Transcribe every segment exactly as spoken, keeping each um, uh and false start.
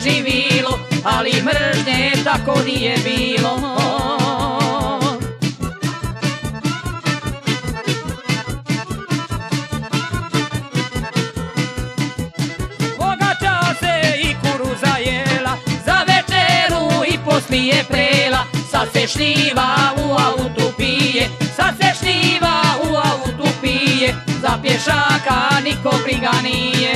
drži vilu, ali mržnje tako nije bilo. Pogača se i kuruza jela, za večeru i poslije prela, sad se šljiva u autu pije, sad se šljiva u autu pije, za pješaka niko briga nije.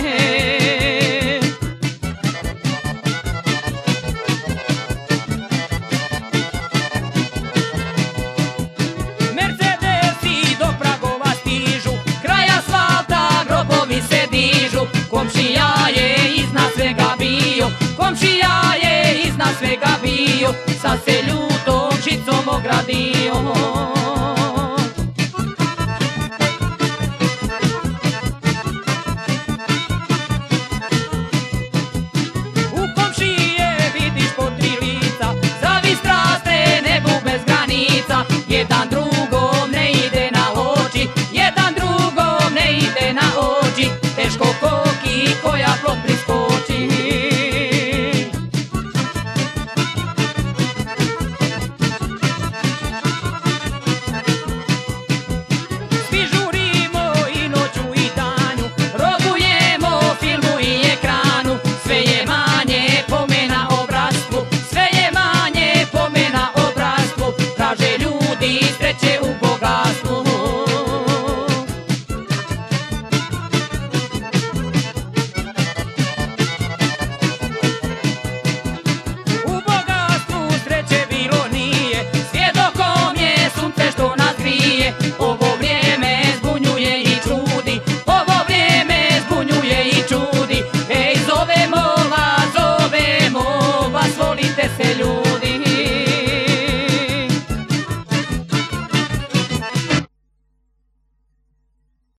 Mercedesi do pragova stižu, kraj asfalta grobovi se dižu, komšija je iznad svega bio, komšija je iznad svega bio, sad se ljutom žicom ogradio.